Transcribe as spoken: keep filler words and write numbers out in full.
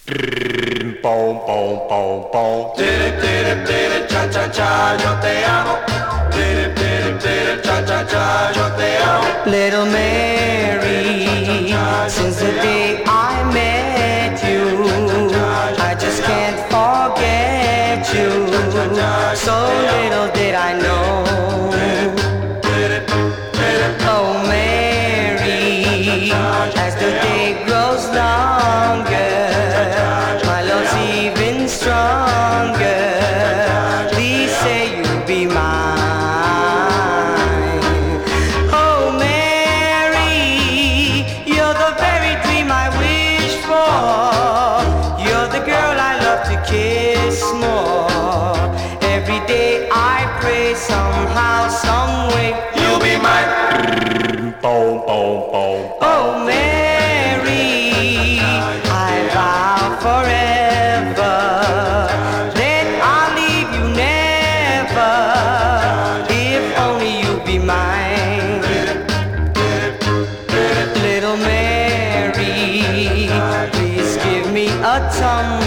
Pom, pom, pom, pom. Tiri, tiri, tiri, cha, cha, cha, yo te amo. Tiri, tiri, tiri, cha, cha, cha, yo te amo. Little Mary, since the day I met you, I just can't forget you. So little did I know. Oh Mary, as the day grows longer, my love's even stronger. Please say you'll be mine. Oh Mary, you're the very dream I wish for. You're the girl I love to kiss more. Every day I pray somehow, some way You'll be mine. Pom, pom, pom. Oh Mary, I vow forever that I'll leave you never, if only you be mine. Little Mary, please give me a tongue